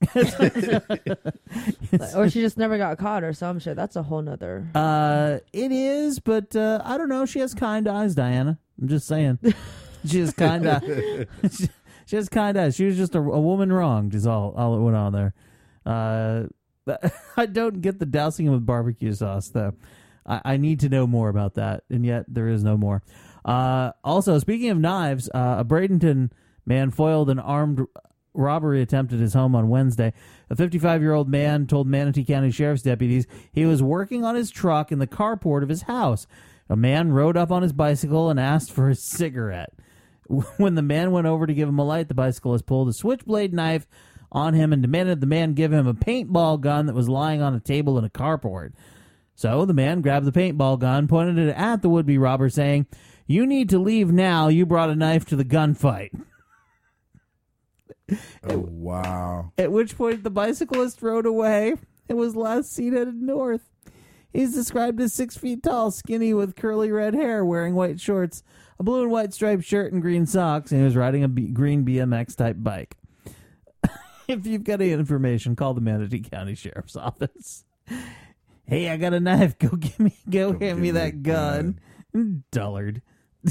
Or she just never got caught or some shit. That's a whole nother. Uh, it is, but uh, I don't know. She has kind eyes, Diana. I'm just saying. She has kind eyes. she, she has kind eyes. She was just a, a woman wronged is all, all that went on there. Uh, I don't get the dousing him with barbecue sauce, though. I, I need to know more about that, and yet there is no more. Uh, also, speaking of knives, uh, a Bradenton man foiled an armed robbery attempt at his home on Wednesday. A fifty-five-year-old man told Manatee County Sheriff's deputies he was working on his truck in the carport of his house. A man rode up on his bicycle and asked for a cigarette. When the man went over to give him a light, the bicyclist pulled a switchblade knife on him and demanded the man give him a paintball gun that was lying on a table in a carport. So the man grabbed the paintball gun, pointed it at the would-be robber, saying, "You need to leave now. You brought a knife to the gunfight." Oh, wow. At which point the bicyclist rode away and was last seen headed north. He's described as six feet tall, skinny with curly red hair, wearing white shorts, a blue and white striped shirt, and green socks, and he was riding a B- green B M X-type bike. If you've got any information, call the Manatee County Sheriff's Office. Hey, I got a knife. Go give me, go, go hand me that gun. gun. Dullard.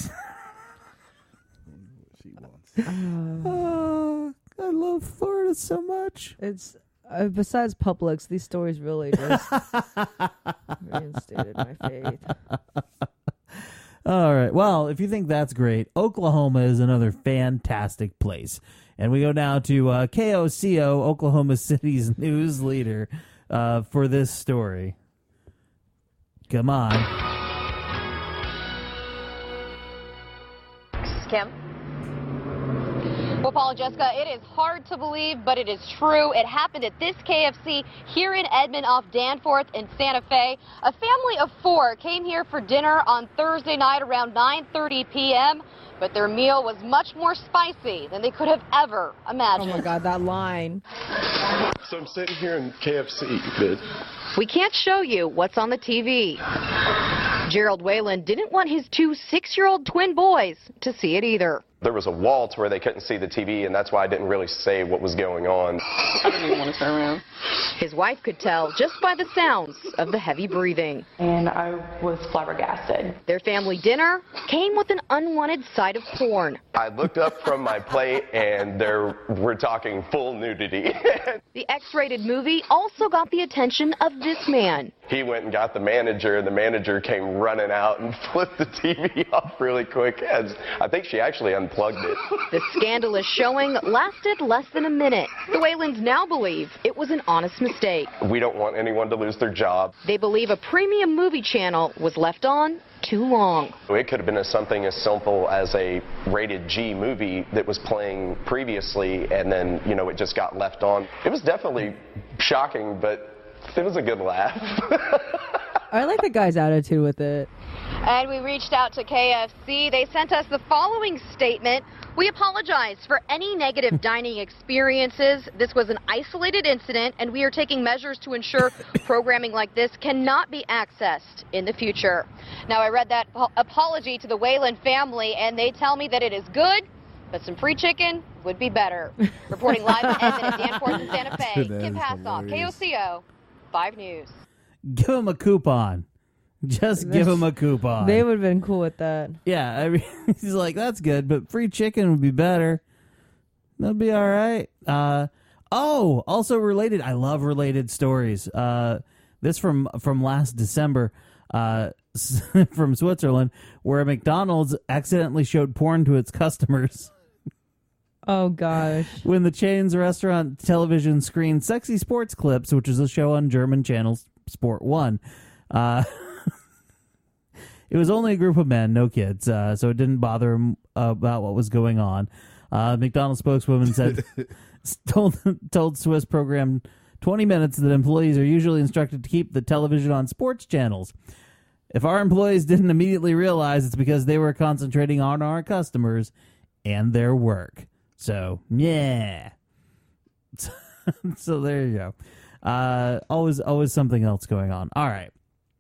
Oh, I love Florida so much. It's uh, besides Publix, these stories really just reinstated my faith. All right. Well, if you think that's great, Oklahoma is another fantastic place. And we go now to uh, K O C O, Oklahoma City's news leader, uh, for this story. Come on. Kim. Well, Paul and Jessica, it is hard to believe, but it is true. It happened at this K F C here in Edmond off Danforth in Santa Fe. A family of four came here for dinner on Thursday night around nine thirty p.m., but their meal was much more spicy than they could have ever imagined. Oh, my God, that line. So I'm sitting here in K F C, bid. We can't show you what's on the T V. Gerald Whalen didn't want his two six-year-old twin boys to see it either. There was a wall to where they couldn't see the T V, and that's why I didn't really say what was going on. I didn't even want to turn around. His wife could tell just by the sounds of the heavy breathing. And I was flabbergasted. Their family dinner came with an unwanted side of porn. I looked up from my plate, and there we're talking full nudity. The X-rated movie also got the attention of this man. He went and got the manager, and the manager came running out and flipped the T V off really quick. As I think she actually unplugged it. The scandalous showing lasted less than a minute. The Whalens now believe it was an honest mistake. We don't want anyone to lose their job. They believe a premium movie channel was left on too long. It could have been something as simple as a rated G movie that was playing previously, and then, you know, it just got left on. It was definitely shocking, but it was a good laugh. I like the guy's attitude with it. And we reached out to K F C. They sent us the following statement. We apologize for any negative dining experiences. This was an isolated incident, and we are taking measures to ensure programming like this cannot be accessed in the future. Now, I read that apology to the Whalen family, and they tell me that it is good, but some free chicken would be better. Reporting live in Edmond at Danforth in Santa Fe, Kim Passoff, K O C O, five News. Give him a coupon. Just give him a coupon. They would have been cool with that. Yeah, I mean, he's like, that's good, but free chicken would be better. That'd be all right. Uh, Oh, also related. I love related stories. Uh, this from from last December, uh, from Switzerland, where McDonald's accidentally showed porn to its customers. Oh gosh! When the chain's restaurant television screened sexy sports clips, which is a show on German channel Sport One. Uh, it was only a group of men, no kids, uh, so it didn't bother them about what was going on. Uh, McDonald's spokeswoman said. Told, told Swiss program twenty minutes that employees are usually instructed to keep the television on sports channels. If our employees didn't immediately realize, it's because they were concentrating on our customers and their work. So, yeah. So there you go. Uh, always, always something else going on. All right.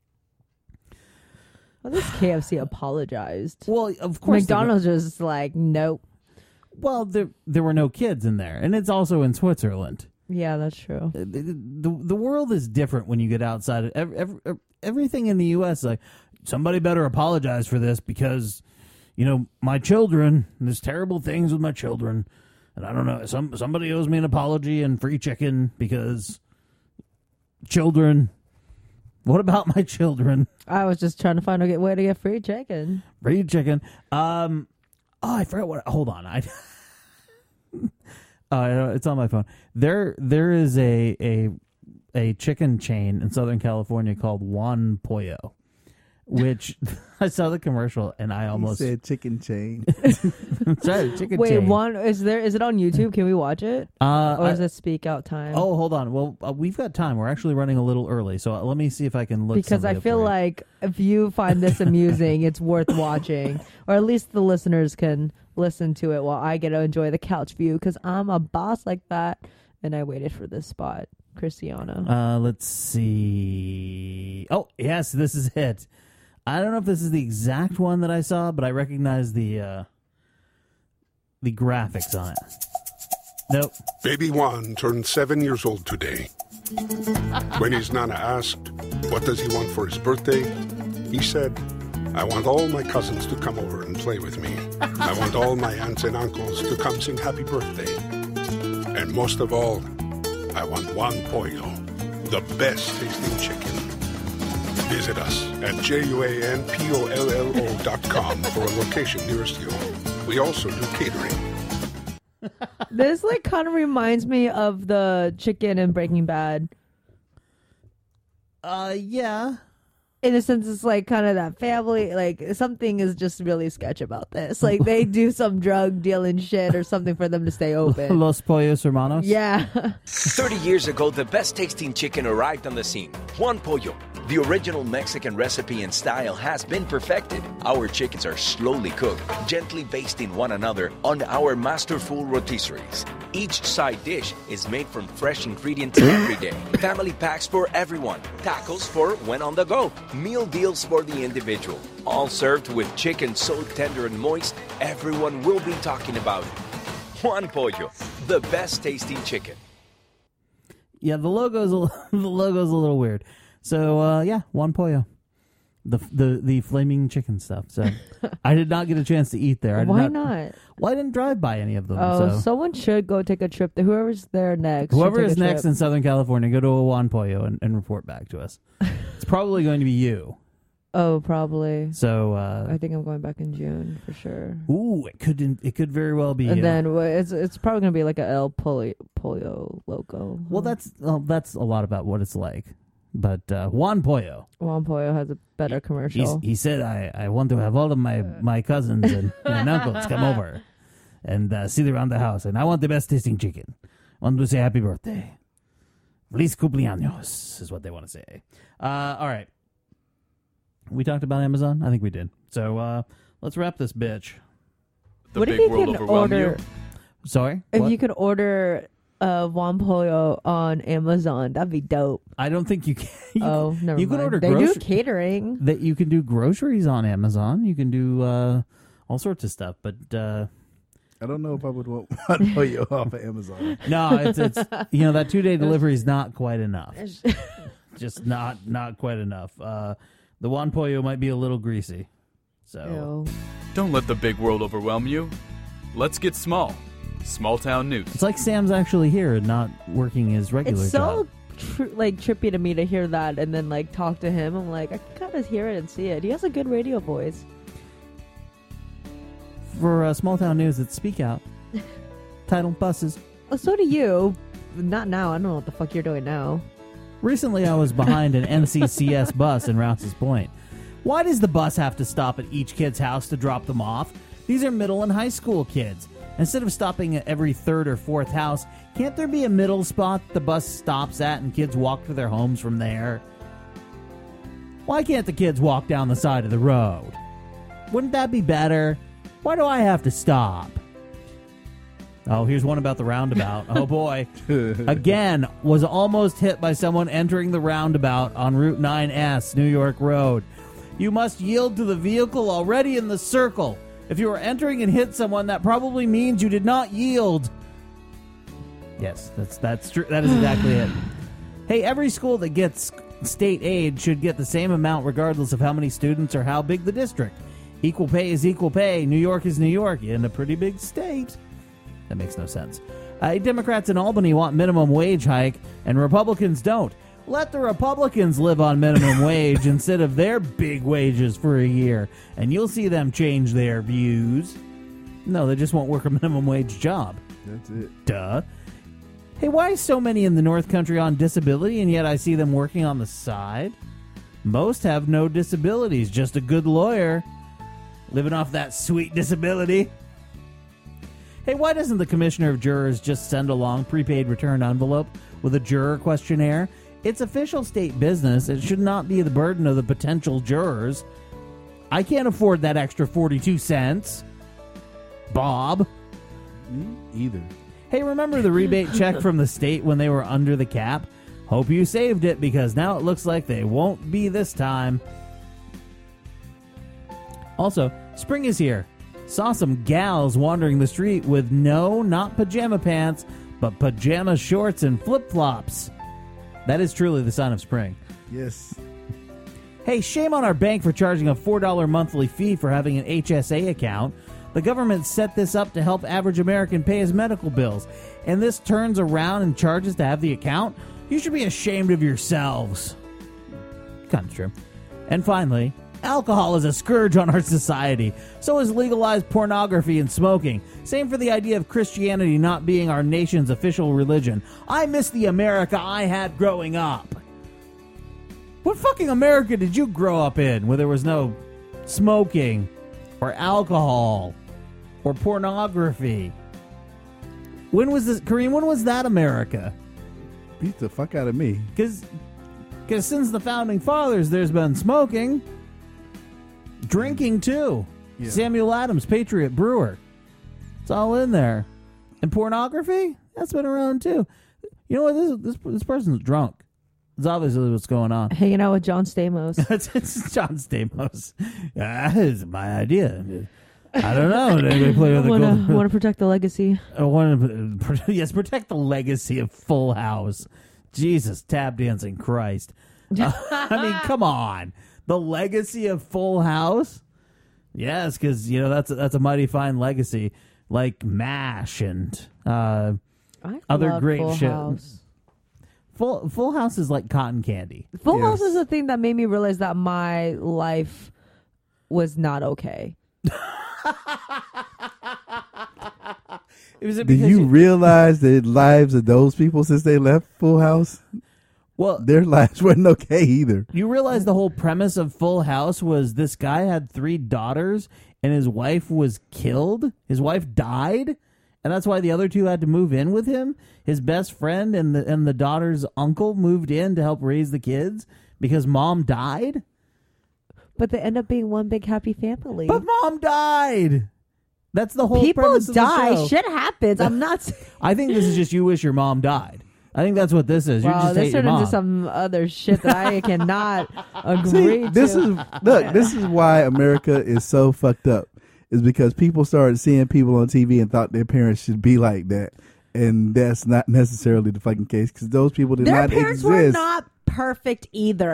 Well, this K F C apologized. Well, of course. McDonald's was like, nope. Well, there there were no kids in there, and it's also in Switzerland. Yeah, that's true. The, the, the world is different when you get outside. Of every, every, everything in the U S, like, somebody better apologize for this because, you know, my children, there's terrible things with my children, and I don't know, some somebody owes me an apology and free chicken because children. What about my children? I was just trying to find a way to get free chicken. Free chicken. Um... Oh, I forgot what. Hold on, I. uh, it's on my phone. There, there is a a a chicken chain in Southern California called Juan Pollo, which I saw the commercial and I almost you said chicken chain. That's right, chicken Wait, chain. one is there? Is it on YouTube? Can we watch it? Uh, or I- is it speak out time? Oh, hold on. Well, uh, we've got time. We're actually running a little early, so uh, let me see if I can look. Because I somebody up feel for you. like if you find this amusing, it's worth watching, or at least the listeners can listen to it while I get to enjoy the couch view. Because I'm a boss like that, and I waited for this spot, Cristiano. Uh, let's see. Oh, yes, this is it. I don't know if this is the exact one that I saw, but I recognize the uh, the graphics on it. Nope. Baby Juan turned seven years old today. When his nana asked, what does he want for his birthday? He said, I want all my cousins to come over and play with me. I want all my aunts and uncles to come sing happy birthday. And most of all, I want Juan Pollo, the best tasting chicken. Visit us at J U A N P O L L O dot com for a location nearest you. We also do catering. This like kind of reminds me of the chicken in Breaking Bad. Uh, yeah. In a sense, it's like kind of that family. Like something is just really sketch about this. Like they do some drug dealing shit or something for them to stay open. Los Pollos Hermanos? Yeah. thirty years ago, the best tasting chicken arrived on the scene. Juan Pollo. The original Mexican recipe and style has been perfected. Our chickens are slowly cooked, gently basting one another on our masterful rotisseries. Each side dish is made from fresh ingredients every day. Family packs for everyone. Tacos for when on the go. Meal deals for the individual. All served with chicken so tender and moist, everyone will be talking about it. Juan Pollo, the best tasting chicken. Yeah, the logo's a, the logo's a little weird. So uh, yeah, Juan Pollo, the the the flaming chicken stuff. So I did not get a chance to eat there. I did Why not, not? Well, I didn't drive by any of them. Oh, so. someone should go take a trip. To, whoever's there next. should Whoever take is a next trip. in Southern California, go to a Juan Pollo and, and report back to us. It's probably going to be you. Oh, probably. So uh, I think I'm going back in June for sure. Ooh, it could it could very well be. And you. then well, it's it's probably gonna be like a El Pollo, Pollo logo. Well, that's well, that's a lot about what it's like. But uh, Juan Pollo. Juan Pollo has a better commercial. He's, he said, I, I want to have all of my, my cousins and, and uncles come over and uh, sit around the house. And I want the best tasting chicken. I want to say happy birthday. Feliz cumpleaños is what they want to say. Uh, all right. We talked about Amazon? I think we did. So uh, let's wrap this bitch. The what if big you world can overwhelm order? you? Sorry? If What? you could order uh, Juan Pollo on Amazon, that'd be dope. I don't think you can. You oh, can, never you mind. can order they groceries. do catering. That you can do groceries on Amazon. You can do uh, all sorts of stuff. But uh, I don't know if I would want Juan Pollo off of Amazon. no, it's it's you know that two day delivery is not quite enough. Just not not quite enough. Uh, the Juan Pollo might be a little greasy. So Don't let the big world overwhelm you. Let's get small. Small Town News. It's like Sam's actually here and not working his regular It's so job. tr- like trippy to me to hear that and then like talk to him. I'm like, I can kind of hear it and see it. He has a good radio voice. For uh, Small Town News, it's Speak Out. Title Buses. Oh, so do you. Not now. I don't know what the fuck you're doing now. Recently, I was behind an N C C S bus in Rouse's Point. Why does the bus have to stop at each kid's house to drop them off? These are middle and high school kids. Instead of stopping at every third or fourth house, can't there be a middle spot the bus stops at and kids walk to their homes from there? Why can't the kids walk down the side of the road? Wouldn't that be better? Why do I have to stop? Oh, here's one about the roundabout. Oh, boy. Again, was almost hit by someone entering the roundabout on Route nine S, New York Road. You must yield to the vehicle already in the circle. If you are entering and hit someone, that probably means you did not yield. Yes, that's that's true. That is exactly it. Hey, every school that gets state aid should get the same amount regardless of how many students or how big the district. Equal pay is equal pay. New York is New York in a pretty big state. That makes no sense. Uh, Democrats in Albany want minimum wage hike, and Republicans don't. Let the Republicans live on minimum wage instead of their big wages for a year, and you'll see them change their views. No, they just won't work a minimum wage job. That's it. Duh. Hey, why so many in the North Country on disability, and yet I see them working on the side? Most have no disabilities, just a good lawyer. Living off that sweet disability. Hey, why doesn't the commissioner of jurors just send along prepaid return envelope with a juror questionnaire? It's official state business. It should not be the burden of the potential jurors. I can't afford that extra forty-two cents. Bob. Me either. Hey, remember the rebate check from the state when they were under the cap? Hope you saved it because now it looks like they won't be this time. Also, spring is here. Saw some gals wandering the street with no, not pajama pants, but pajama shorts and flip-flops. That is truly the sign of spring. Yes. Hey, shame on our bank for charging a four dollars monthly fee for having an H S A account. The government set this up to help average American pay his medical bills. And this turns around and charges to have the account? You should be ashamed of yourselves. Kind of true. And finally, alcohol is a scourge on our society. So is legalized pornography and smoking. Same for the idea of Christianity not being our nation's official religion. I miss the America I had growing up. What fucking America did you grow up in where there was no smoking or alcohol or pornography? When was this, Kareem, when was that America? Beat the fuck out of me. Because since the Founding Fathers, there's been smoking. Drinking, too. Yeah. Samuel Adams, Patriot Brewer. It's all in there. And pornography? That's been around, too. You know what? This this, this person's drunk. It's obviously what's going on. Hanging out with John Stamos. It's John Stamos. That is my idea. I don't know. Did anybody play with I the want to protect the legacy. I want to, yes, protect the legacy of Full House. Jesus, tap dancing Christ. Uh, I mean, come on. The legacy of Full House? Yes, because, you know, that's a, that's a mighty fine legacy. Like MASH and uh, I other love great Full shows. House. Full, Full House is like cotton candy. Full yes. House is the thing that made me realize that my life was not okay. Was it Do you, you realize the lives of those people since they left Full House? Well, their lives weren't okay either. You realize the whole premise of Full House was this guy had three daughters and his wife was killed. His wife died, and that's why the other two had to move in with him. His best friend and the and the daughter's uncle moved in to help raise the kids because mom died. But they end up being one big happy family. But mom died. That's the whole People premise of the die. show. Shit happens. I'm not. I think this is just you wish your mom died. I think that's what this is. Wow, you just this hate your turned mom. into some other shit that I cannot agree See, this to. is look. This is why America is so fucked up. Is because people started seeing people on T V and thought their parents should be like that, and that's not necessarily the fucking case. Because those people did Their not parents exist. were not perfect either.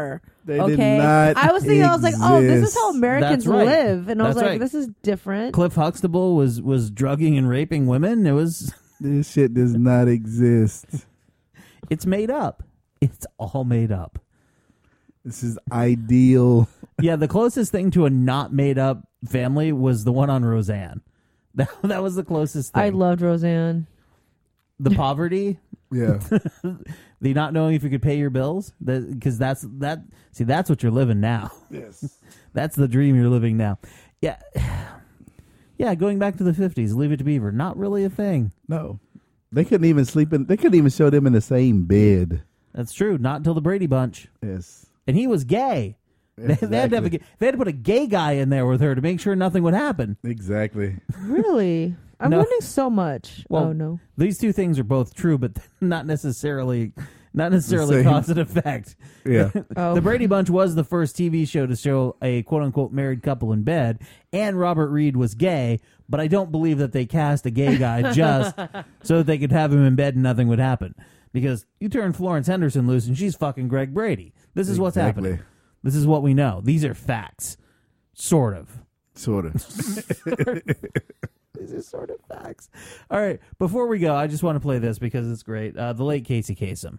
They okay. did not I was thinking, I was like, oh, this is how exist. Americans That's right. live. And I was That's like, right. this is different. Cliff Huxtable was was drugging and raping women. It was. This shit does not exist. It's made up. It's all made up. This is ideal. Yeah, the closest thing to a not made up family was the one on Roseanne. That that was the closest thing. I loved Roseanne. The poverty. Yeah. The not knowing if you could pay your bills. Because that's that. See, that's what you're living now. Yes. That's the dream you're living now. Yeah. Yeah, going back to the fifties, Leave It to Beaver, not really a thing. No. They couldn't even sleep in, they couldn't even show them in the same bed. That's true. Not until the Brady Bunch. Yes. And he was gay. Exactly. They, they, had to have a, gay- they had to put a gay guy in there with her to make sure nothing would happen. Exactly. Really? I'm No. learning so much. Well, oh, no. These two things are both true, but not necessarily not necessarily same. cause and effect. Yeah. Oh. The Brady Bunch was the first T V show to show a quote-unquote married couple in bed, and Robert Reed was gay, but I don't believe that they cast a gay guy just so that they could have him in bed and nothing would happen. Because you turn Florence Henderson loose and she's fucking Greg Brady. This is what's Exactly. happening. This is what we know. These are facts. Sort of. Sort of. These are sort of facts. All right. Before we go, I just want to play this because it's great. Uh, the late Casey Kasem.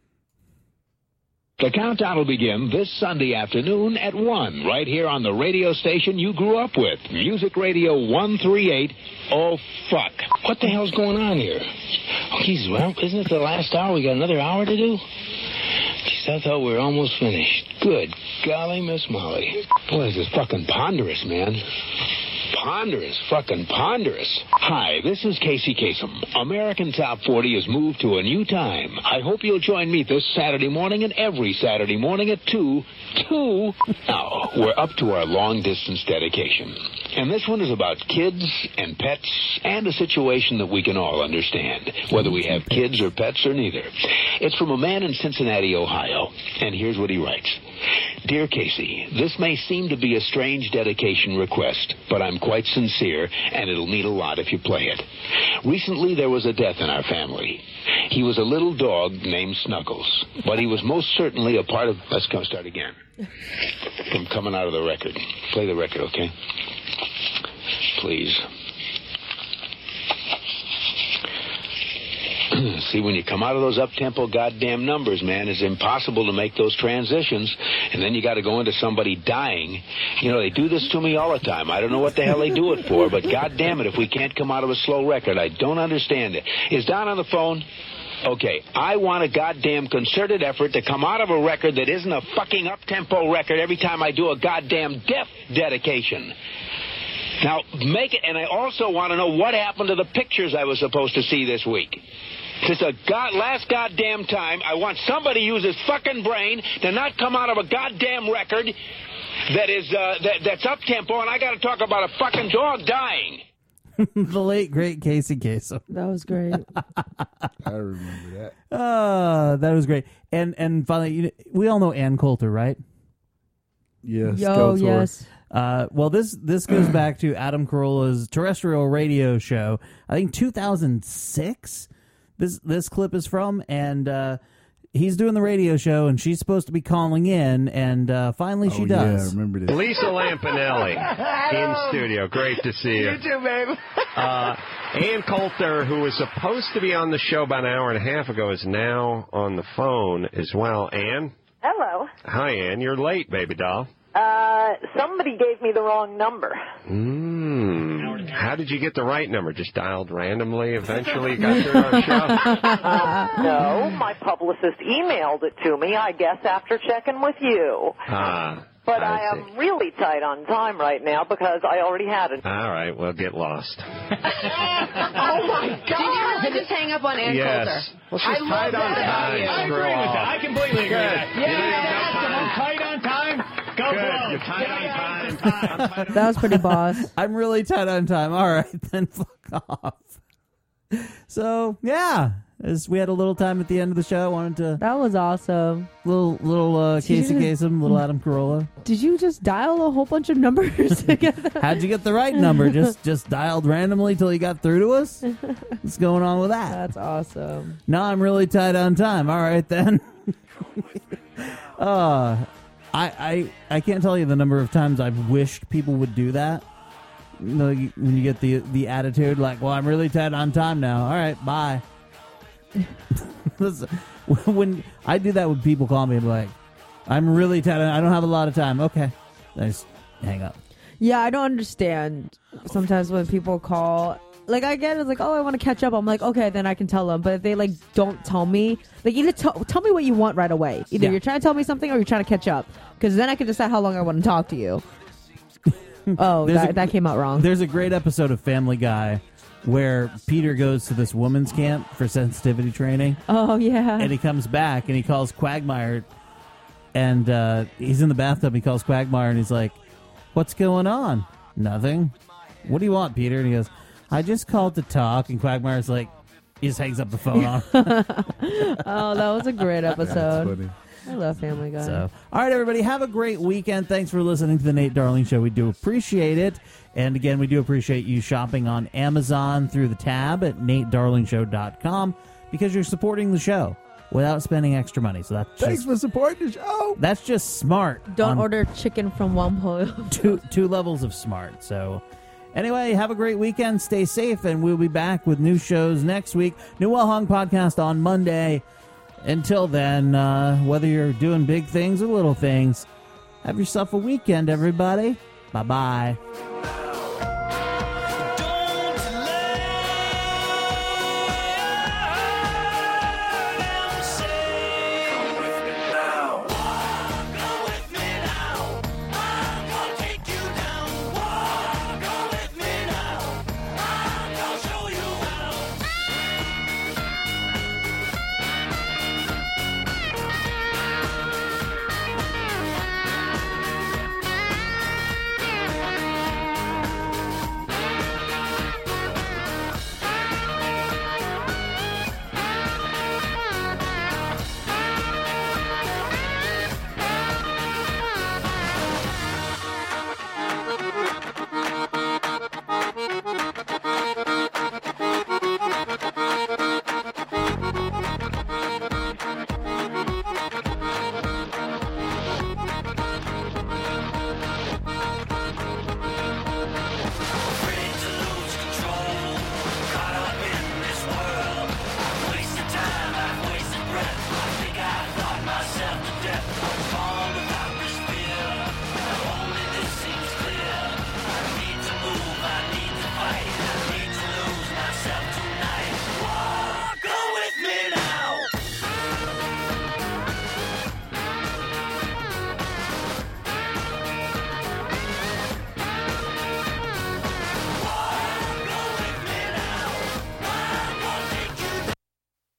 The countdown will begin this Sunday afternoon at one, right here on the radio station you grew up with, Music Radio one thirty-eight. Oh, fuck. What the hell's going on here? Oh, geez, well, isn't it the last hour? We got another hour to do? Geez, I thought we were almost finished. Good golly, Miss Molly. Boy, this is fucking ponderous, man. Ponderous, fucking ponderous. Hi, this is Casey Kasem. American Top forty has moved to a new time. I hope you'll join me this Saturday morning and every Saturday morning at two. two. Now, we're up to our long-distance dedication. And this one is about kids and pets and a situation that we can all understand, whether we have kids or pets or neither. It's from a man in Cincinnati, Ohio. And here's what he writes. Dear Casey, this may seem to be a strange dedication request, but I'm quite sincere, and it'll mean a lot if you play it. Recently, there was a death in our family. He was a little dog named Snuggles, but he was most certainly a part of... Let's go start again. I'm coming out of the record. Play the record, okay? Please. See, when you come out of those up-tempo goddamn numbers, man, it's impossible to make those transitions, and then you got to go into somebody dying. You know, they do this to me all the time. I don't know what the hell they do it for, but goddamn it, if we can't come out of a slow record, I don't understand it. Is Don on the phone? Okay, I want a goddamn concerted effort to come out of a record that isn't a fucking up-tempo record every time I do a goddamn death dedication. Now, make it, and I also want to know what happened to the pictures I was supposed to see this week. Just a god, last goddamn time, I want somebody to use his fucking brain to not come out of a goddamn record that is, uh, that, that's up-tempo, and I got to talk about a fucking dog dying. The late, great Casey Kasem. That was great. I remember that. Uh, that was great. And and finally, you know, we all know Ann Coulter, right? Yes. Yo, yes. Uh, well, this this goes back to Adam Carolla's terrestrial radio show. I think two thousand six. This this clip is from, and uh, he's doing the radio show, and she's supposed to be calling in, and uh, finally she oh, does. Yeah, I remember this. Lisa Lampanelli in studio. Great to see you. You too, babe. Uh, Ann Coulter, who was supposed to be on the show about an hour and a half ago, is now on the phone as well. Ann? Hello. Hi, Ann. You're late, baby doll. Uh, somebody gave me the wrong number. Mm. How did you get the right number? Just dialed randomly, eventually got through our show? Um, no, my publicist emailed it to me, I guess, after checking with you. Ah. But I I, am really tight on time right now because I already had it. All right, well, get lost. Oh, my God. Did you really just hang up on Ann yes. Coulter? Well, she's I tight love on that time. idea. I Screw agree with off. that. I completely agree with that. Good. Yeah, You don't have that's no time. tight on time. Go Good. blow. You're tight on time. That was pretty boss. I'm really tight on time. All right, then fuck off. So yeah, as we had a little time at the end of the show, I wanted to That was awesome. little little uh, Casey Kasem, little Adam Carolla. Did you just dial a whole bunch of numbers together? How'd you get the right number? Just just dialed randomly till you got through to us? What's going on with that? That's awesome. No, I'm really tight on time. All right then. uh I, I I can't tell you the number of times I've wished people would do that. You know, you- when you get the the attitude like, well, I'm really tight on time now. All right, bye. Listen, when I do that when people call me, I'm like, I'm really tight. I don't have a lot of time. Okay. I just hang up. Yeah, I don't understand sometimes when people call. Like, I get it, it's like, oh, I want to catch up. I'm like, okay, then I can tell them. But if they, like, don't tell me, like, either t- tell me what you want right away. Either Yeah. you're trying to tell me something or you're trying to catch up. Because then I can decide how long I want to talk to you. Oh, There's that, a- that came out wrong. There's a great episode of Family Guy where Peter goes to this women's camp for sensitivity training. Oh, yeah. And he comes back and he calls Quagmire, and uh, he's in the bathtub. He calls Quagmire and he's like, what's going on? Nothing. What do you want, Peter? And he goes, I just called to talk. And Quagmire's like, he just hangs up the phone on. Oh, that was a great episode. That's funny. I love Family Guy. So, all right, everybody, have a great weekend. Thanks for listening to the Nate Darling Show. We do appreciate it. And again, we do appreciate you shopping on Amazon through the tab at nate darling show dot com because you're supporting the show without spending extra money. So that's Thanks just, for supporting the show. that's just smart. Don't on order chicken from Wampo. two two levels of smart. So anyway, have a great weekend. Stay safe, and we'll be back with new shows next week. New Well Hung podcast on Monday. Until then, uh, whether you're doing big things or little things, have yourself a weekend, everybody. Bye-bye.